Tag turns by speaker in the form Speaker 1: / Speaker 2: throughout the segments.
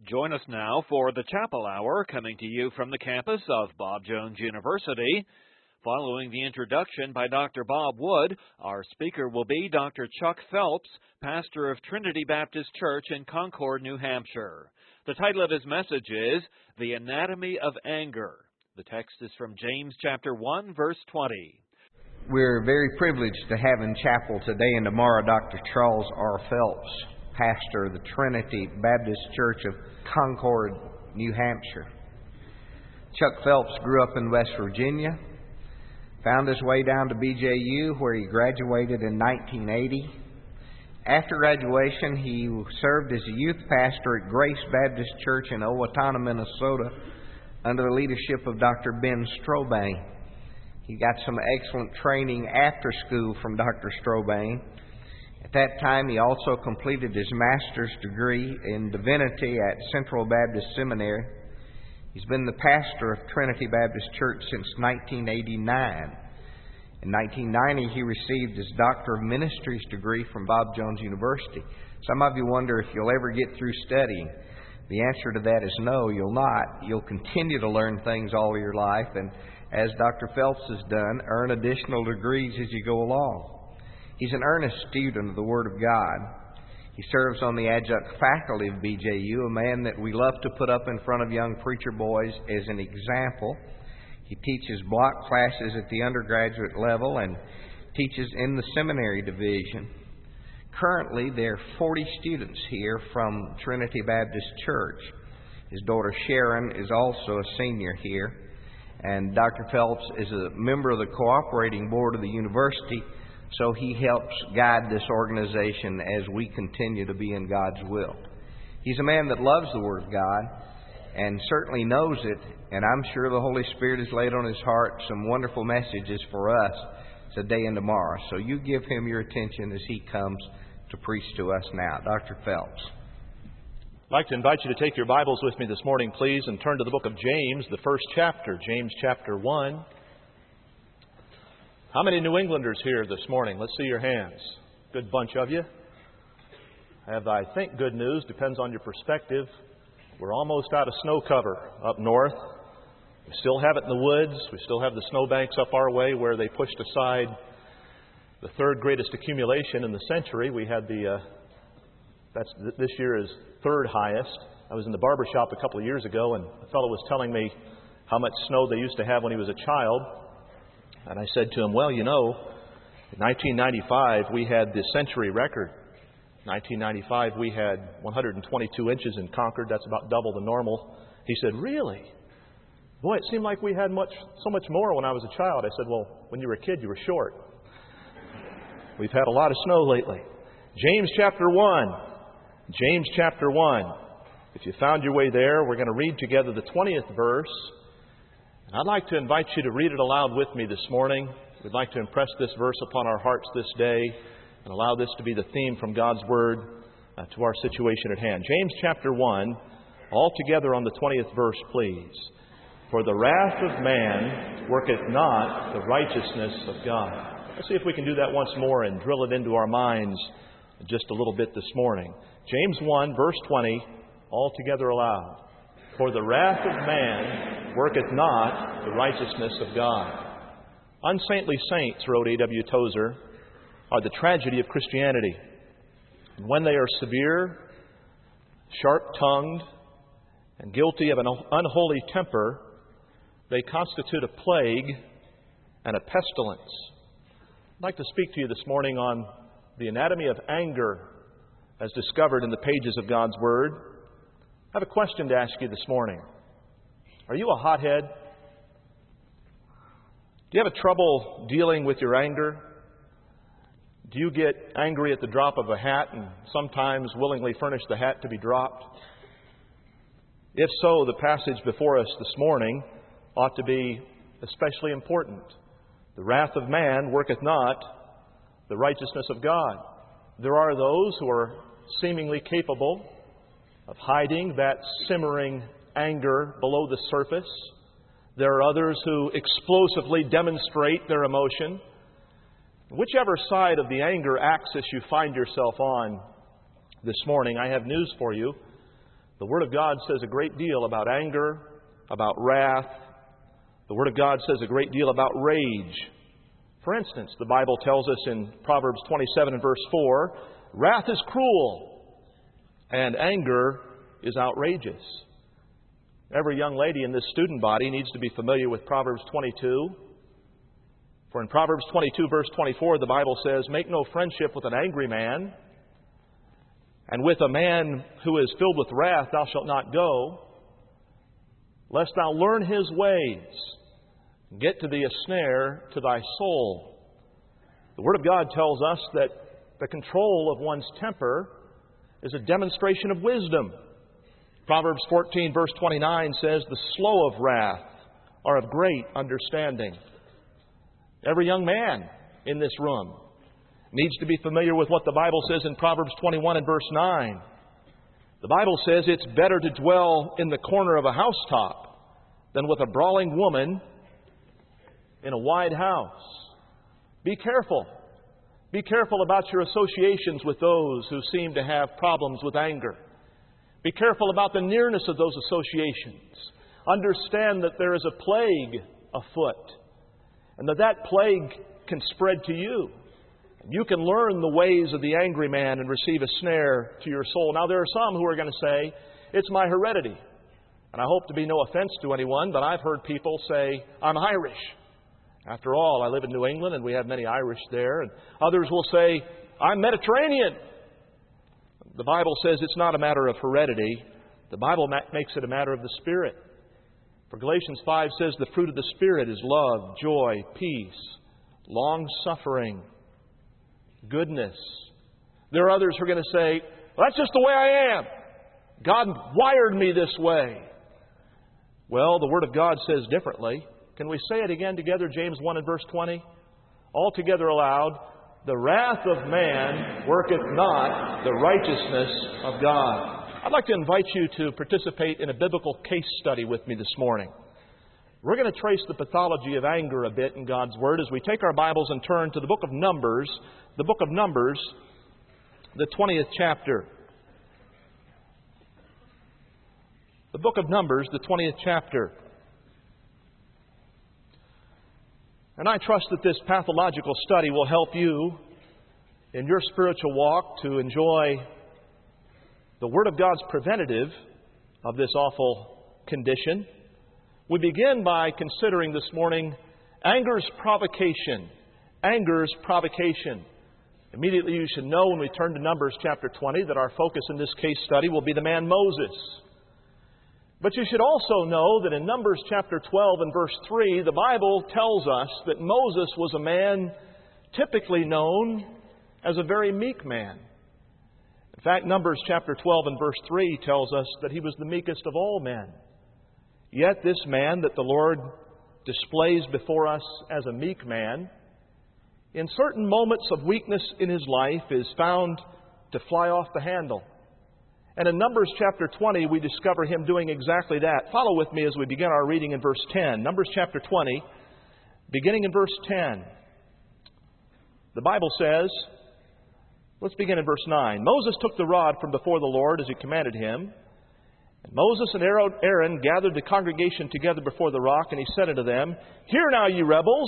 Speaker 1: Join us now for the Chapel Hour, coming to you from the campus of Bob Jones University. Following the introduction by Dr. Bob Wood, our speaker will be Dr. Chuck Phelps, pastor of Trinity Baptist Church in Concord, New Hampshire. The title of his message is The Anatomy of Anger. The text is from James chapter 1, verse 20.
Speaker 2: We're very privileged to have in chapel today and tomorrow Dr. Charles R. Phelps, pastor of the Trinity Baptist Church of Concord, New Hampshire. Chuck Phelps grew up in West Virginia, found his way down to BJU, where he graduated in 1980. After graduation, he served as a youth pastor at Grace Baptist Church in Owatonna, Minnesota, under the leadership of Dr. Ben Strobane. He got some excellent training after school from Dr. Strobane. At that time, he also completed his master's degree in divinity at Central Baptist Seminary. He's been the pastor of Trinity Baptist Church since 1989. In 1990, he received his Doctor of Ministries degree from Bob Jones University. Some of you wonder if you'll ever get through studying. The answer to that is no, you'll not. You'll continue to learn things all your life, and as Dr. Phelps has done, earn additional degrees as you go along. He's an earnest student of the Word of God. He serves on the adjunct faculty of BJU, a man that we love to put up in front of young preacher boys as an example. He teaches block classes at the undergraduate level and teaches in the seminary division. Currently, there are 40 students here from Trinity Baptist Church. His daughter Sharon is also a senior here. And Dr. Phelps is a member of the cooperating board of the university, so he helps guide this organization as we continue to be in God's will. He's a man that loves the Word of God and certainly knows it, and I'm sure the Holy Spirit has laid on his heart some wonderful messages for us today and tomorrow. So you give him your attention as he comes to preach to us now. Dr. Phelps.
Speaker 3: I'd like to invite you to take your Bibles with me this morning, please, and turn to the book of James, the first chapter, James chapter 1. How many New Englanders here this morning? Let's see your hands. Good bunch of you. I have, I think, good news. Depends on your perspective. We're almost out of snow cover up north. We still have it in the woods. We still have the snowbanks up our way where they pushed aside the third greatest accumulation in the century. We had this year is third highest. I was in the barber shop a couple of years ago, and a fellow was telling me how much snow they used to have when he was a child. And I said to him, well, you know, in 1995, we had the century record. In 1995, we had 122 inches in Concord. That's about double the normal. He said, really? Boy, it seemed like we had so much more when I was a child. I said, well, when you were a kid, you were short. We've had a lot of snow lately. James chapter 1. James chapter 1. If you found your way there, we're going to read together the 20th verse. And I'd like to invite you to read it aloud with me this morning. We'd like to impress this verse upon our hearts this day and allow this to be the theme from God's Word to our situation at hand. James chapter 1, all together on the 20th verse, please. For the wrath of man worketh not the righteousness of God. Let's see if we can do that once more and drill it into our minds just a little bit this morning. James 1, verse 20, all together aloud. For the wrath of man worketh not the righteousness of God. Unsaintly saints, wrote A.W. Tozer, are the tragedy of Christianity. And when they are severe, sharp-tongued, and guilty of an unholy temper, they constitute a plague and a pestilence. I'd like to speak to you this morning on the anatomy of anger as discovered in the pages of God's Word. I have a question to ask you this morning. Are you a hothead? Do you have trouble dealing with your anger? Do you get angry at the drop of a hat and sometimes willingly furnish the hat to be dropped? If so, the passage before us this morning ought to be especially important. The wrath of man worketh not the righteousness of God. There are those who are seemingly capable of hiding that simmering anger below the surface. There are others who explosively demonstrate their emotion. Whichever side of the anger axis you find yourself on this morning, I have news for you. The Word of God says a great deal about anger, about wrath. The Word of God says a great deal about rage. For instance, the Bible tells us in Proverbs 27 and verse 4, wrath is cruel and anger is outrageous. Every young lady in this student body needs to be familiar with Proverbs 22. For in Proverbs 22 verse 24, the Bible says, make no friendship with an angry man, and with a man who is filled with wrath thou shalt not go, lest thou learn his ways, get to thee a snare to thy soul. The Word of God tells us that the control of one's temper is a demonstration of wisdom. Proverbs 14 verse 29 says, the slow of wrath are of great understanding. Every young man in this room needs to be familiar with what the Bible says in Proverbs 21 and verse 9. The Bible says it's better to dwell in the corner of a housetop than with a brawling woman in a wide house. Be careful. Be careful about your associations with those who seem to have problems with anger. Be careful about the nearness of those associations. Understand that there is a plague afoot, and that plague can spread to you. You can learn the ways of the angry man and receive a snare to your soul. Now, there are some who are going to say, it's my heredity. And I hope to be no offense to anyone, but I've heard people say, I'm Irish. After all, I live in New England and we have many Irish there. And others will say, I'm Mediterranean. The Bible says it's not a matter of heredity. The Bible makes it a matter of the Spirit. For Galatians 5 says the fruit of the Spirit is love, joy, peace, long-suffering, goodness. There are others who are going to say, well, that's just the way I am. God wired me this way. Well, the Word of God says differently. Can we say it again together? James 1 and verse 20. All together aloud. The wrath of man worketh not the righteousness of God. I'd like to invite you to participate in a biblical case study with me this morning. We're going to trace the pathology of anger a bit in God's Word as we take our Bibles and turn to the book of Numbers, the 20th chapter. The book of Numbers, the 20th chapter. And I trust that this pathological study will help you in your spiritual walk to enjoy the Word of God's preventative of this awful condition. We begin by considering this morning anger's provocation. Anger's provocation. Immediately you should know when we turn to Numbers chapter 20 that our focus in this case study will be the man Moses. But you should also know that in Numbers chapter 12 and verse 3, the Bible tells us that Moses was a man typically known as a very meek man. In fact, Numbers chapter 12 and verse 3 tells us that he was the meekest of all men. Yet this man that the Lord displays before us as a meek man, in certain moments of weakness in his life is found to fly off the handle. And in Numbers chapter 20, we discover him doing exactly that. Follow with me as we begin our reading in verse 10. Numbers chapter 20, beginning in verse 10. The Bible says, let's begin in verse 9. Moses took the rod from before the Lord as he commanded him. And Moses and Aaron gathered the congregation together before the rock, and he said unto them, Hear now, ye rebels,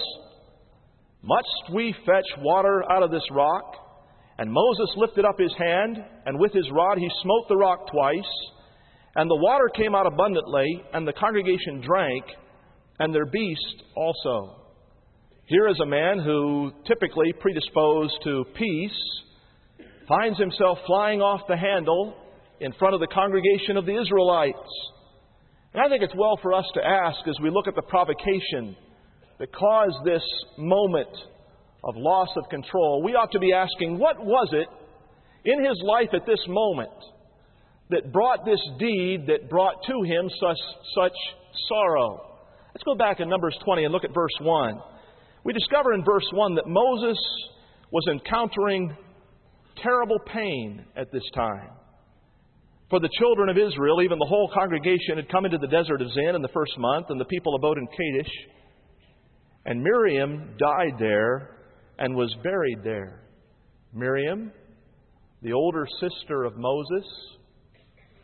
Speaker 3: must we fetch water out of this rock? And Moses lifted up his hand, and with his rod he smote the rock twice, and the water came out abundantly, and the congregation drank, and their beast also. Here is a man who, typically predisposed to peace, finds himself flying off the handle in front of the congregation of the Israelites. And I think it's well for us to ask, as we look at the provocation that caused this moment of loss of control, we ought to be asking, what was it in his life at this moment that brought this deed, that brought to him such sorrow? Let's go back in Numbers 20 and look at verse 1. We discover in verse 1 that Moses was encountering terrible pain at this time. For the children of Israel, even the whole congregation had come into the desert of Zin in the first month, and the people abode in Kadesh. And Miriam died there and was buried there. Miriam, the older sister of Moses,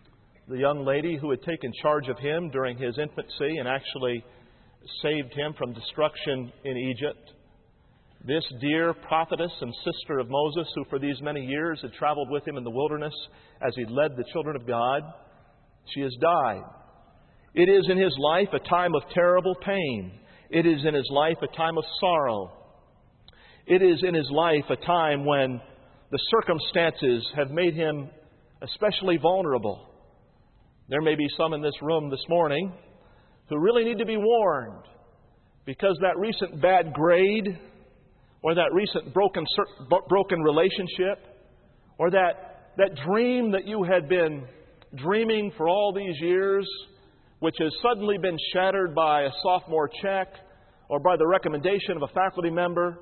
Speaker 3: the young lady who had taken charge of him during his infancy and actually saved him from destruction in Egypt. This dear prophetess and sister of Moses, who for these many years had traveled with him in the wilderness as he led the children of God, she has died. It is in his life a time of terrible pain. It is in his life a time of sorrow. It is in his life a time when the circumstances have made him especially vulnerable. There may be some in this room this morning who really need to be warned because that recent bad grade or that recent broken relationship or that dream that you had been dreaming for all these years, which has suddenly been shattered by a sophomore check or by the recommendation of a faculty member,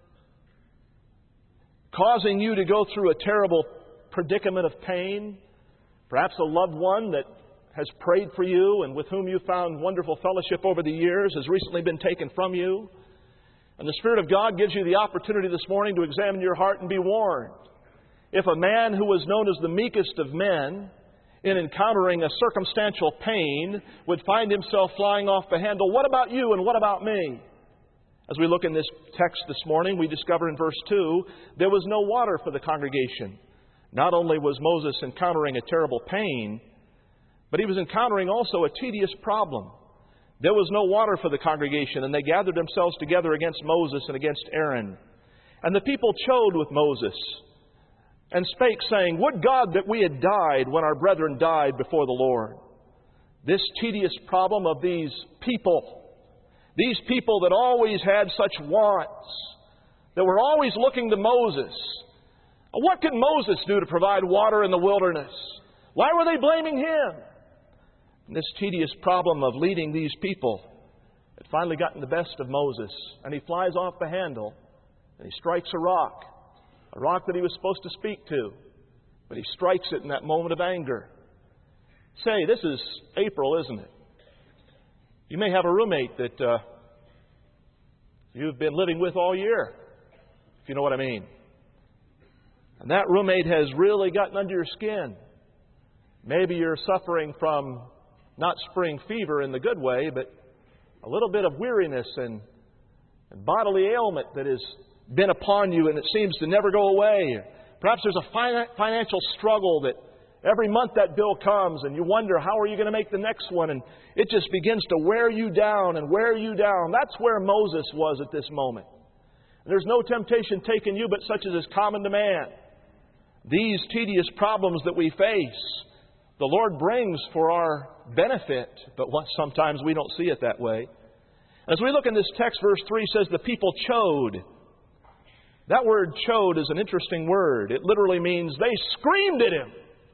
Speaker 3: causing you to go through a terrible predicament of pain. Perhaps a loved one that has prayed for you and with whom you found wonderful fellowship over the years has recently been taken from you. And the Spirit of God gives you the opportunity this morning to examine your heart and be warned. If a man who was known as the meekest of men, in encountering a circumstantial pain, would find himself flying off the handle, what about you and what about me? As we look in this text this morning, we discover in verse 2, there was no water for the congregation. Not only was Moses encountering a terrible pain, but he was encountering also a tedious problem. There was no water for the congregation, and they gathered themselves together against Moses and against Aaron. And the people chode with Moses and spake, saying, Would God that we had died when our brethren died before the Lord. This tedious problem of these people that always had such wants, that were always looking to Moses. What could Moses do to provide water in the wilderness? Why were they blaming him? And this tedious problem of leading these people had finally gotten the best of Moses. And he flies off the handle and he strikes a rock that he was supposed to speak to. But he strikes it in that moment of anger. Say, this is April, isn't it? You may have a roommate that you've been living with all year, if you know what I mean. And that roommate has really gotten under your skin. Maybe you're suffering from not spring fever in the good way, but a little bit of weariness and bodily ailment that has been upon you and it seems to never go away. Perhaps there's a financial struggle that every month that bill comes and you wonder, how are you going to make the next one? And it just begins to wear you down and wear you down. That's where Moses was at this moment. There's no temptation taken you but such as is common to man. These tedious problems that we face, the Lord brings for our benefit, but sometimes we don't see it that way. As we look in this text, verse 3 says the people chode. That word chode is an interesting word. It literally means they screamed at him.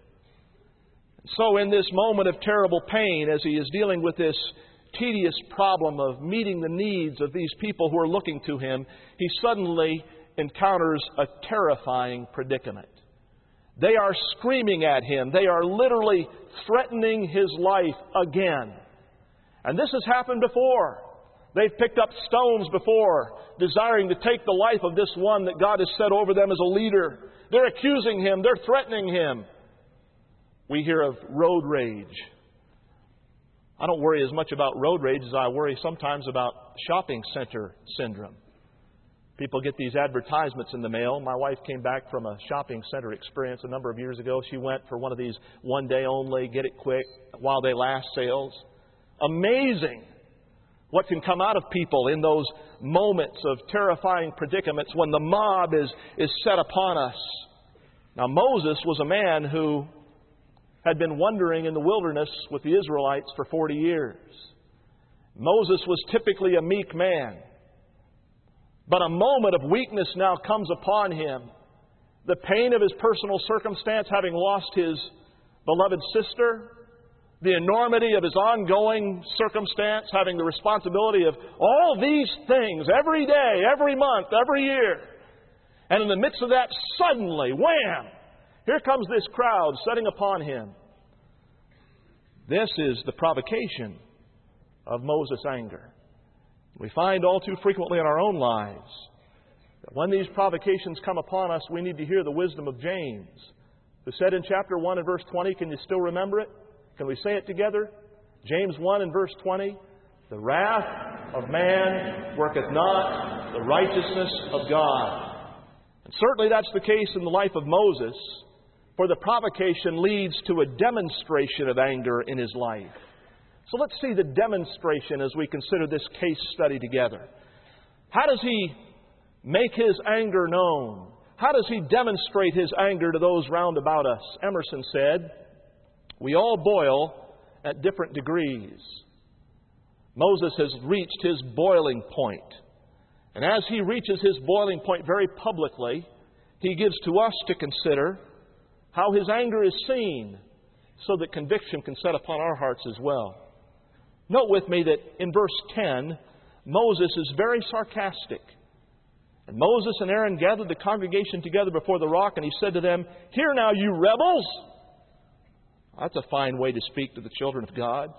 Speaker 3: So in this moment of terrible pain, as he is dealing with this tedious problem of meeting the needs of these people who are looking to him, he suddenly encounters a terrifying predicament. They are screaming at him. They are literally threatening his life again. And this has happened before. They've picked up stones before, desiring to take the life of this one that God has set over them as a leader. They're accusing him. They're threatening him. We hear of road rage. I don't worry as much about road rage as I worry sometimes about shopping center syndrome. People get these advertisements in the mail. My wife came back from a shopping center experience a number of years ago. She went for one of these one day only, get it quick, while they last sales. Amazing what can come out of people in those moments of terrifying predicaments when the mob is set upon us. Now Moses was a man who had been wandering in the wilderness with the Israelites for 40 years. Moses was typically a meek man. But a moment of weakness now comes upon him. The pain of his personal circumstance, having lost his beloved sister, the enormity of his ongoing circumstance, having the responsibility of all these things every day, every month, every year. And in the midst of that, suddenly, wham! Here comes this crowd setting upon him. This is the provocation of Moses' anger. We find all too frequently in our own lives that when these provocations come upon us, we need to hear the wisdom of James, who said in chapter 1 and verse 20, can you still remember it? Can we say it together? James 1 and verse 20. The wrath of man worketh not the righteousness of God. And certainly that's the case in the life of Moses, for the provocation leads to a demonstration of anger in his life. So let's see the demonstration as we consider this case study together. How does he make his anger known? How does he demonstrate his anger to those round about us? Emerson said, "We all boil at different degrees." Moses has reached his boiling point. And as he reaches his boiling point very publicly, he gives to us to consider how his anger is seen so that conviction can set upon our hearts as well. Note with me that in verse 10, Moses is very sarcastic. And Moses and Aaron gathered the congregation together before the rock, and he said to them, "Hear now, you rebels." That's a fine way to speak to the children of God.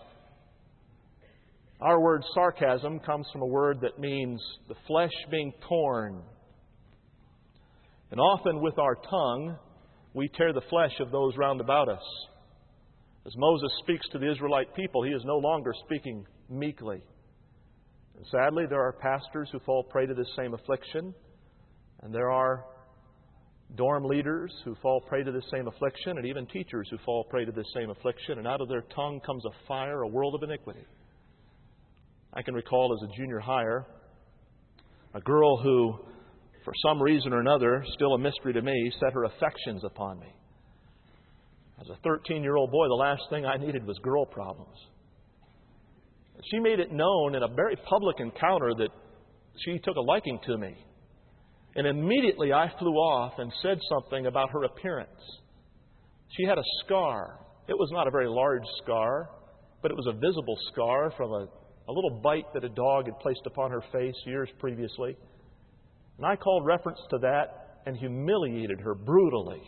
Speaker 3: Our word sarcasm comes from a word that means the flesh being torn. And often with our tongue, we tear the flesh of those round about us. As Moses speaks to the Israelite people, he is no longer speaking meekly. And sadly, there are pastors who fall prey to this same affliction, and there are dorm leaders who fall prey to this same affliction, and even teachers who fall prey to this same affliction, and out of their tongue comes a fire, a world of iniquity. I can recall as a junior hire, a girl who, for some reason or another, still a mystery to me, set her affections upon me. As a 13-year-old boy, the last thing I needed was girl problems. She made it known in a very public encounter that she took a liking to me. And immediately I flew off and said something about her appearance. She had a scar. It was not a very large scar, but it was a visible scar from a little bite that a dog had placed upon her face years previously. And I called reference to that and humiliated her brutally.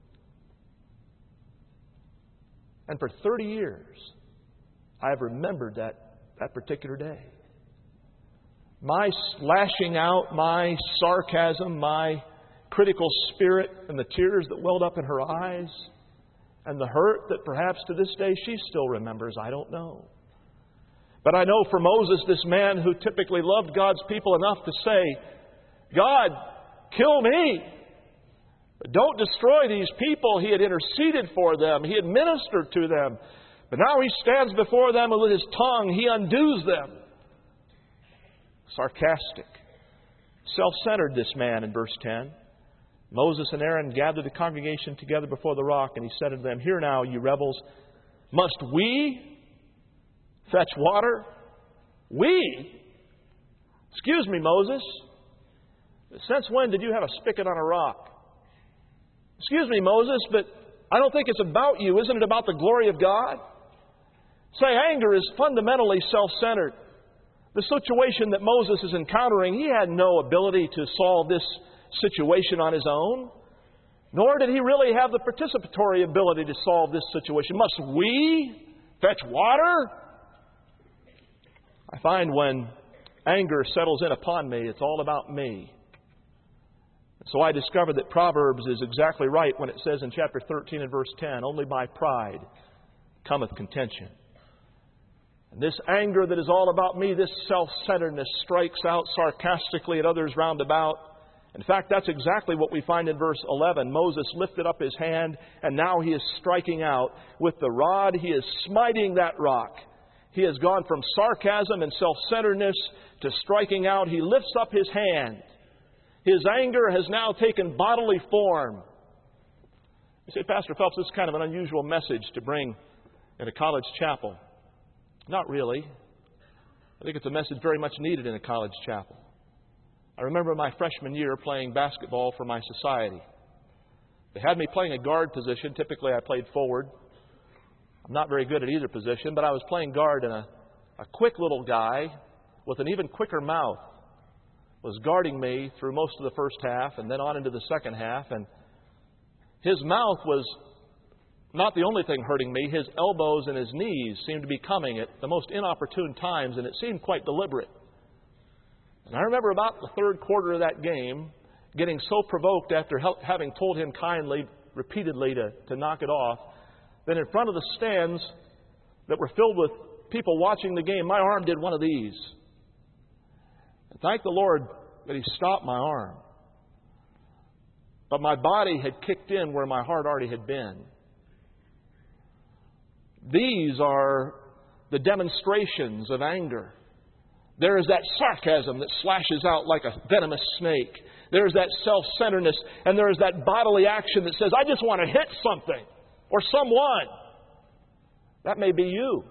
Speaker 3: And for 30 years, I have remembered that particular day. My lashing out, my sarcasm, my critical spirit, and the tears that welled up in her eyes, and the hurt that perhaps to this day she still remembers, I don't know. But I know for Moses, this man who typically loved God's people enough to say, "God, kill me. But don't destroy these people." He had interceded for them. He had ministered to them. But now he stands before them and with his tongue he undoes them. Sarcastic. Self-centered, this man in verse 10. Moses and Aaron gathered the congregation together before the rock, and he said to them, "Hear now, you rebels, must we fetch water? We? Excuse me, Moses. Since when did you have a spigot on a rock? Excuse me, Moses, but I don't think it's about you. Isn't it about the glory of God?" Say, anger is fundamentally self-centered. The situation that Moses is encountering, he had no ability to solve this situation on his own, nor did he really have the participatory ability to solve this situation. Must we fetch water? I find when anger settles in upon me, it's all about me. So I discovered that Proverbs is exactly right when it says in chapter 13 and verse 10, "Only by pride cometh contention." And this anger that is all about me, this self-centeredness, strikes out sarcastically at others round about. In fact, that's exactly what we find in verse 11. Moses lifted up his hand, and now he is striking out. With the rod, he is smiting that rock. He has gone from sarcasm and self-centeredness to striking out. He lifts up his hand. His anger has now taken bodily form. You say, "Pastor Phelps, this is kind of an unusual message to bring in a college chapel." Not really. I think it's a message very much needed in a college chapel. I remember my freshman year playing basketball for my society. They had me playing a guard position. Typically I played forward. I'm not very good at either position, but I was playing guard, and a quick little guy with an even quicker mouth was guarding me through most of the first half and then on into the second half. And his mouth was not the only thing hurting me. His elbows and his knees seemed to be coming at the most inopportune times, and it seemed quite deliberate. And I remember about the third quarter of that game getting so provoked after having told him kindly, repeatedly, to knock it off, that in front of the stands, that were filled with people watching the game, my arm did one of these. And thank the Lord that He stopped my arm. But my body had kicked in where my heart already had been. These are the demonstrations of anger. There is that sarcasm that slashes out like a venomous snake. There is that self-centeredness, and there is that bodily action that says, I just want to hit something or someone. That may be you.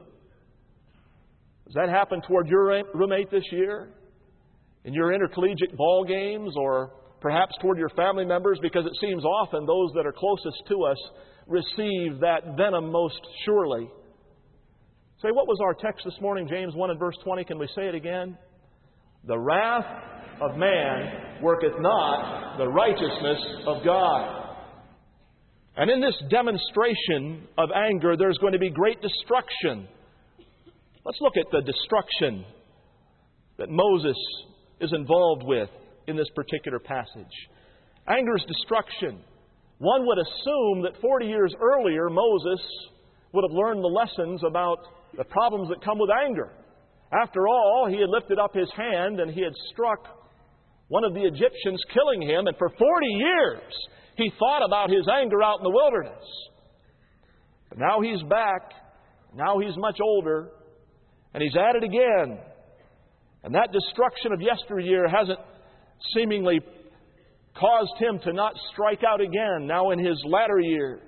Speaker 3: Does that happen toward your roommate this year? In your intercollegiate ball games, or perhaps toward your family members? Because it seems often those that are closest to us receive that venom most surely. Say, what was our text this morning? James 1 and verse 20. Can we say it again? The wrath of man worketh not the righteousness of God. And in this demonstration of anger, there's going to be great destruction. Let's look at the destruction that Moses is involved with in this particular passage. Anger is destruction. One would assume that 40 years earlier, Moses would have learned the lessons about the problems that come with anger. After all, he had lifted up his hand and he had struck one of the Egyptians, killing him. And for 40 years, he thought about his anger out in the wilderness. But now he's back. Now he's much older. And he's at it again. And that destruction of yesteryear hasn't seemingly caused him to not strike out again now in his latter years.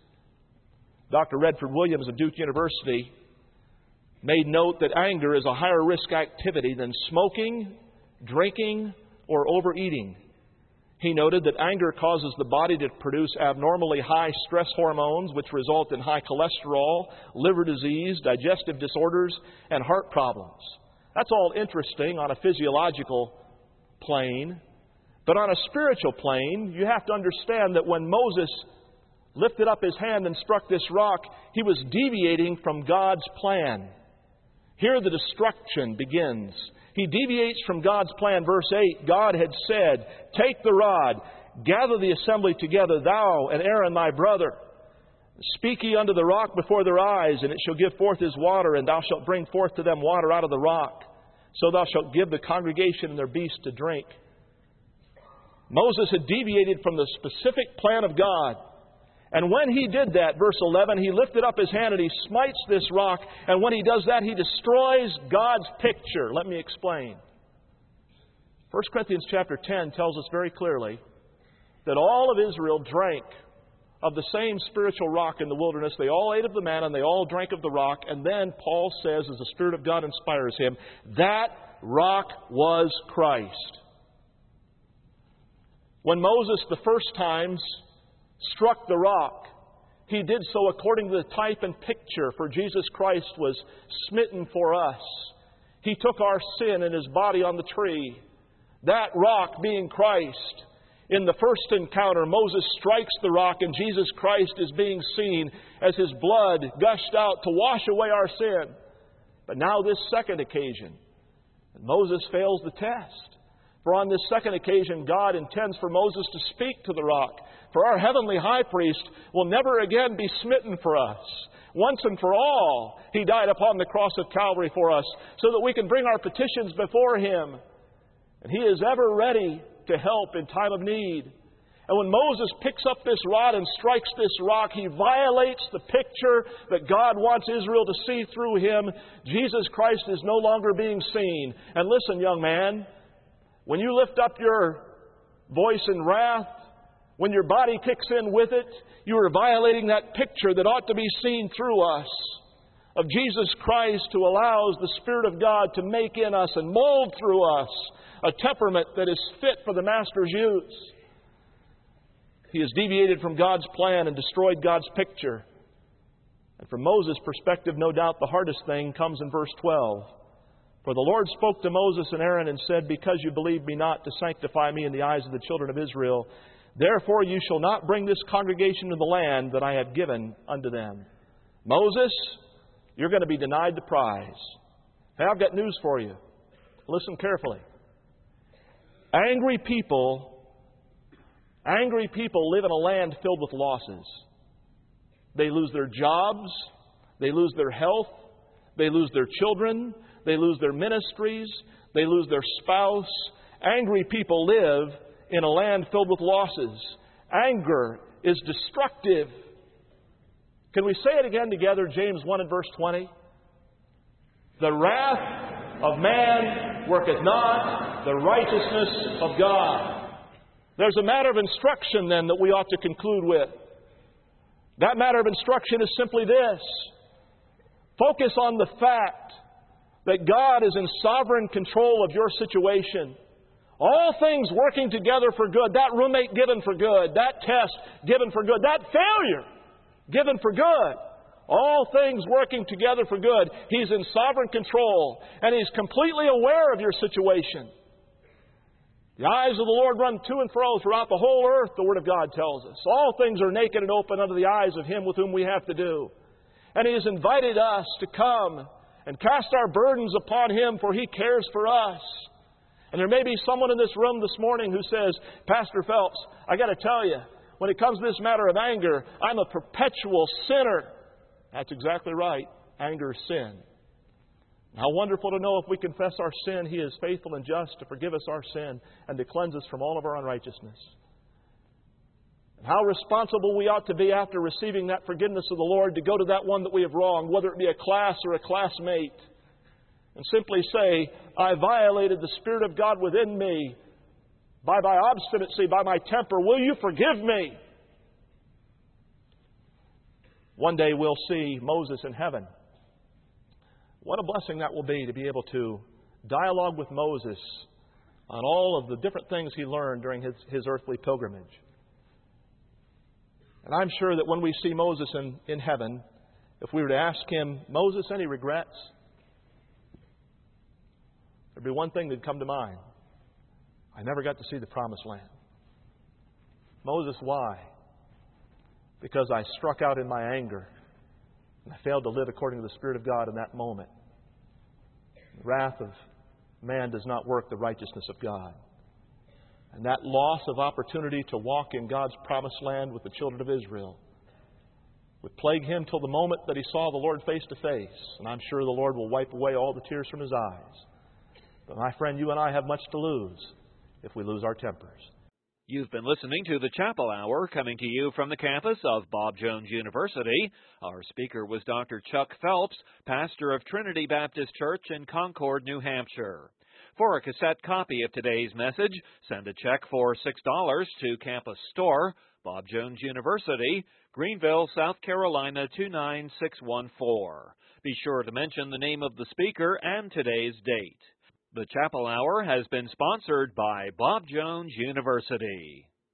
Speaker 3: Dr. Redford Williams of Duke University made note that anger is a higher risk activity than smoking, drinking, or overeating. He noted that anger causes the body to produce abnormally high stress hormones, which result in high cholesterol, liver disease, digestive disorders, and heart problems. That's all interesting on a physiological plane. But on a spiritual plane, you have to understand that when Moses lifted up his hand and struck this rock, he was deviating from God's plan. Here the destruction begins. He deviates from God's plan. Verse 8, God had said, take the rod, gather the assembly together, thou and Aaron thy brother. Speak ye unto the rock before their eyes, and it shall give forth his water, and thou shalt bring forth to them water out of the rock. So thou shalt give the congregation and their beasts to drink. Moses had deviated from the specific plan of God. And when he did that, verse 11, he lifted up his hand and he smites this rock. And when he does that, he destroys God's picture. Let me explain. 1 Corinthians chapter 10 tells us very clearly that all of Israel drank of the same spiritual rock in the wilderness. They all ate of the manna and they all drank of the rock. And then Paul says, as the Spirit of God inspires him, that rock was Christ. When Moses the first times struck the rock, he did so according to the type and picture, for Jesus Christ was smitten for us. He took our sin in His body on the tree. That rock being Christ. In the first encounter, Moses strikes the rock and Jesus Christ is being seen as His blood gushed out to wash away our sin. But now this second occasion, Moses fails the test. For on this second occasion, God intends for Moses to speak to the rock. For our heavenly high priest will never again be smitten for us. Once and for all, He died upon the cross of Calvary for us, so that we can bring our petitions before Him. And He is ever ready to help in time of need. And when Moses picks up this rod and strikes this rock, he violates the picture that God wants Israel to see through him. Jesus Christ is no longer being seen. And listen, young man, when you lift up your voice in wrath, when your body kicks in with it, you are violating that picture that ought to be seen through us of Jesus Christ, who allows the Spirit of God to make in us and mold through us a temperament that is fit for the Master's use. He has deviated from God's plan and destroyed God's picture. And from Moses' perspective, no doubt the hardest thing comes in verse 12. For the Lord spoke to Moses and Aaron and said, because you believed me not to sanctify me in the eyes of the children of Israel, therefore you shall not bring this congregation to the land that I have given unto them. Moses, you're going to be denied the prize. Hey, I've got news for you. Listen carefully. Angry people live in a land filled with losses. They lose their jobs. They lose their health. They lose their children. They lose their ministries. They lose their spouse. Angry people live in a land filled with losses. Anger is destructive. Can we say it again together? James 1 and verse 20. The wrath of man worketh not the righteousness of God. There's a matter of instruction then that we ought to conclude with. That matter of instruction is simply this. Focus on the fact that God is in sovereign control of your situation. All things working together for good. That roommate given for good. That test given for good. That failure given for good. All things working together for good. He's in sovereign control, and He's completely aware of your situation. The eyes of the Lord run to and fro throughout the whole earth, the Word of God tells us. All things are naked and open under the eyes of Him with whom we have to do. And He has invited us to come and cast our burdens upon Him, for He cares for us. And there may be someone in this room this morning who says, Pastor Phelps, I got to tell you, when it comes to this matter of anger, I'm a perpetual sinner. That's exactly right. Anger is sin. How wonderful to know if we confess our sin, He is faithful and just to forgive us our sin and to cleanse us from all of our unrighteousness. And how responsible we ought to be after receiving that forgiveness of the Lord to go to that one that we have wronged, whether it be a class or a classmate, and simply say, I violated the Spirit of God within me by my obstinacy, by my temper. Will you forgive me? One day we'll see Moses in heaven. What a blessing that will be to be able to dialogue with Moses on all of the different things he learned during his earthly pilgrimage. And I'm sure that when we see Moses in heaven, if we were to ask him, Moses, any regrets? There'd be one thing that'd come to mind. I never got to see the promised land. Moses, why? Because I struck out in my anger and I failed to live according to the Spirit of God in that moment. The wrath of man does not work the righteousness of God. And that loss of opportunity to walk in God's promised land with the children of Israel would plague him till the moment that he saw the Lord face to face. And I'm sure the Lord will wipe away all the tears from his eyes. But my friend, you and I have much to lose if we lose our tempers.
Speaker 1: You've been listening to the Chapel Hour, coming to you from the campus of Bob Jones University. Our speaker was Dr. Chuck Phelps, pastor of Trinity Baptist Church in Concord, New Hampshire. For a cassette copy of today's message, send a check for $6 to Campus Store, Bob Jones University, Greenville, South Carolina 29614. Be sure to mention the name of the speaker and today's date. The Chapel Hour has been sponsored by Bob Jones University.